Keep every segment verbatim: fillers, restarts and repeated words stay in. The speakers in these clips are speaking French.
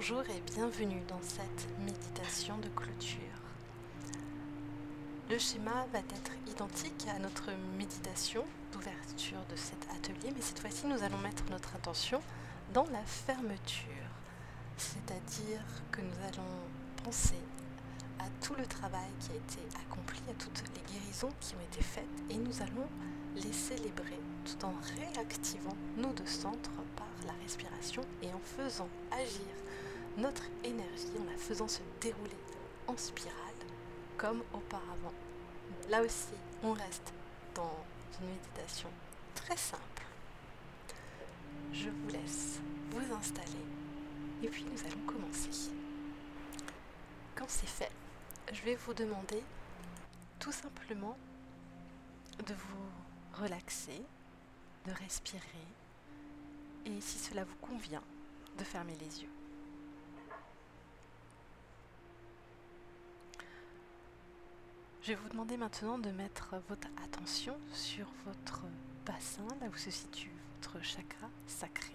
Bonjour et bienvenue dans cette méditation de clôture. Le schéma va être identique à notre méditation d'ouverture de cet atelier, mais cette fois-ci nous allons mettre notre attention dans la fermeture, c'est-à-dire que nous allons penser à tout le travail qui a été accompli, à toutes les guérisons qui ont été faites, et nous allons les célébrer tout en réactivant nos deux centres par la respiration et en faisant agir notre énergie, en la faisant se dérouler en spirale comme auparavant. Là aussi, on reste dans une méditation très simple. Je vous laisse vous installer et puis nous allons commencer. Quand c'est fait, je vais vous demander tout simplement de vous relaxer, de respirer et si cela vous convient, de fermer les yeux. Je vais vous demander maintenant de mettre votre attention sur votre bassin, là où se situe votre chakra sacré.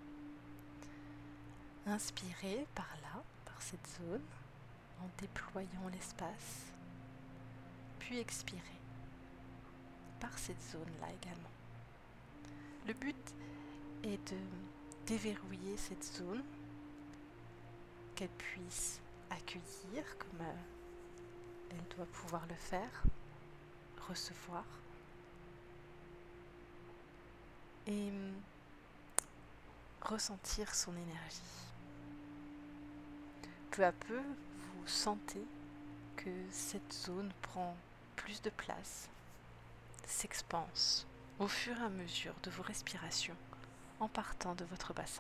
Inspirez par là, par cette zone, en déployant l'espace, puis expirez par cette zone-là également. Le but est de déverrouiller cette zone, qu'elle puisse accueillir comme euh, elle doit pouvoir le faire, recevoir et ressentir son énergie. Peu à peu, vous sentez que cette zone prend plus de place, s'expanse au fur et à mesure de vos respirations en partant de votre bassin.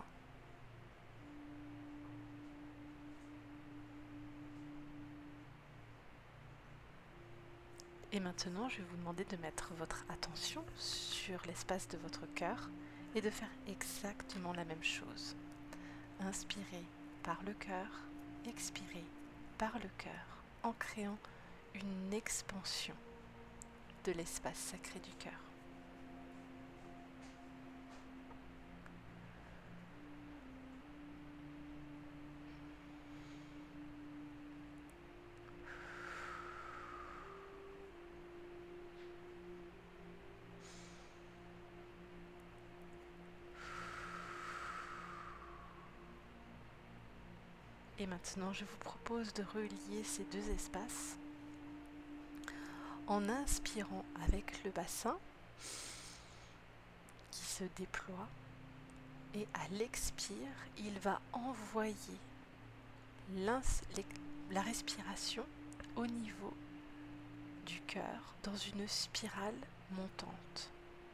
Et maintenant, je vais vous demander de mettre votre attention sur l'espace de votre cœur et de faire exactement la même chose. Inspirez par le cœur, expirez par le cœur en créant une expansion de l'espace sacré du cœur. Et maintenant, je vous propose de relier ces deux espaces en inspirant avec le bassin qui se déploie et à l'expire, il va envoyer la respiration au niveau du cœur dans une spirale montante.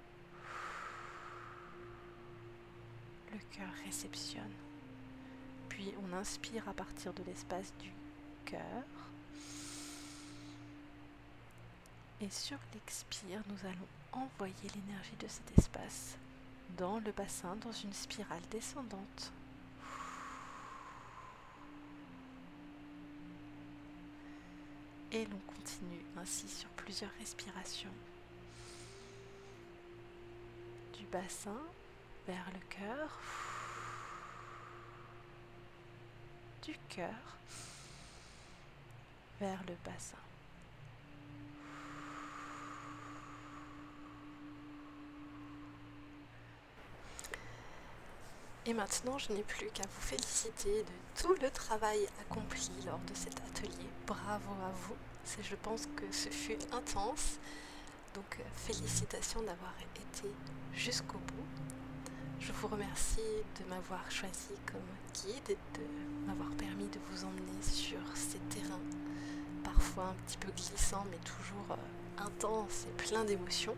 Le cœur réceptionne. Puis on inspire à partir de l'espace du cœur. Et sur l'expire, nous allons envoyer l'énergie de cet espace dans le bassin, dans une spirale descendante. Et l'on continue ainsi sur plusieurs respirations. Du bassin vers le cœur. Du cœur vers le bassin. Et maintenant, je n'ai plus qu'à vous féliciter de tout le travail accompli lors de cet atelier. Bravo à vous. C'est, je pense que ce fut intense. Donc, félicitations d'avoir été jusqu'au bout. Je vous remercie de m'avoir choisi comme guide et de m'avoir permis de vous emmener sur ces terrains, parfois un petit peu glissants, mais toujours euh, intenses et pleins d'émotions.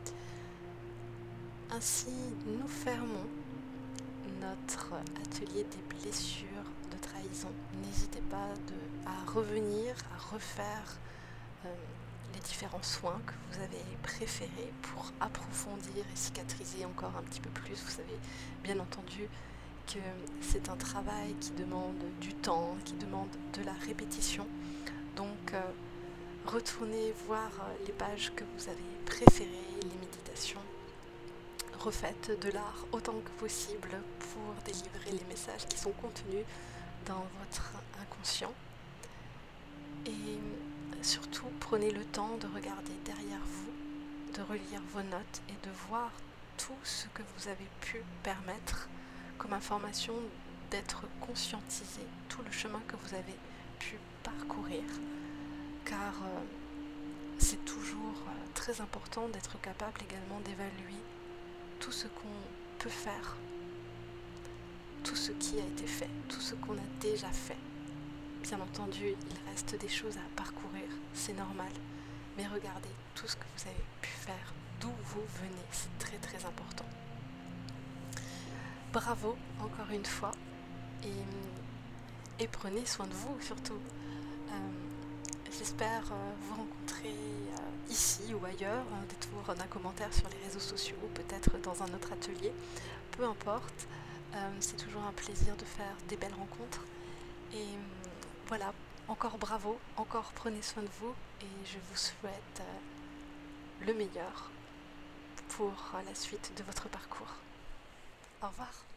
Ainsi, nous fermons notre atelier des blessures de trahison. N'hésitez pas de, à revenir, à refaire euh, les différents soins que vous avez préférés pour approfondir et cicatriser encore un petit peu plus. Vous savez bien entendu que c'est un travail qui demande du temps, qui demande de la répétition. Donc euh, retournez voir les pages que vous avez préférées, les méditations. Refaites de l'art autant que possible pour délivrer les messages qui sont contenus dans votre inconscient. Et surtout, prenez le temps de regarder derrière vous, de relire vos notes et de voir tout ce que vous avez pu permettre comme information d'être conscientisé, tout le chemin que vous avez pu parcourir. Car euh, c'est toujours euh, très important d'être capable également d'évaluer tout ce qu'on peut faire, tout ce qui a été fait, tout ce qu'on a déjà fait. Bien entendu, il reste des choses à parcourir, c'est normal, mais regardez tout ce que vous avez pu faire, d'où vous venez, c'est très très important. Bravo encore une fois, et, et prenez soin de vous surtout. Euh, j'espère euh, vous rencontrer euh, ici ou ailleurs, un détour d'un commentaire sur les réseaux sociaux, peut-être dans un autre atelier, peu importe. Euh, c'est toujours un plaisir de faire des belles rencontres. Et voilà, encore bravo, encore prenez soin de vous et je vous souhaite euh, le meilleur pour la suite de votre parcours. Au revoir.